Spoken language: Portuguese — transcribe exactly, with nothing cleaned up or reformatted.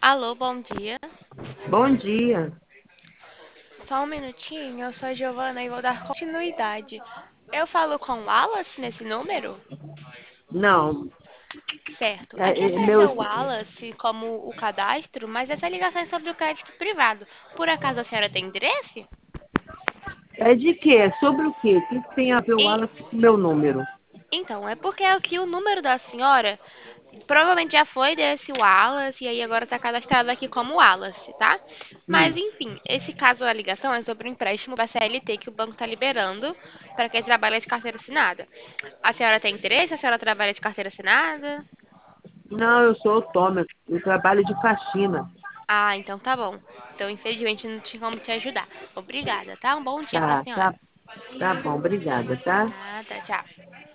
Alô, bom dia. Bom dia. Só um minutinho, eu sou a Giovana e vou dar continuidade. Eu falo com o Wallace nesse número? Não, Certo. Aqui é, é, meu, apareceu o Wallace como o cadastro, mas essa ligação é sobre o crédito privado. Por acaso a senhora tem interesse? é de quê? É sobre o quê? O que que tem a ver o E Wallace com o meu número? então, é porque aqui o número da senhora provavelmente já foi desse Wallace e aí agora está cadastrado aqui como Wallace, tá? Mas Hum. enfim, esse caso da ligação é sobre um empréstimo da C L T que o banco está liberando para quem trabalha de carteira assinada. A senhora tem interesse? A senhora trabalha de carteira assinada? Não, eu sou autônomo, eu trabalho de faxina. Ah, então tá bom. Então, infelizmente, não tinha como te ajudar. Obrigada, tá? Um bom dia pra Tá, senhora. tá, tá bom, obrigada, tá? Nada, tchau.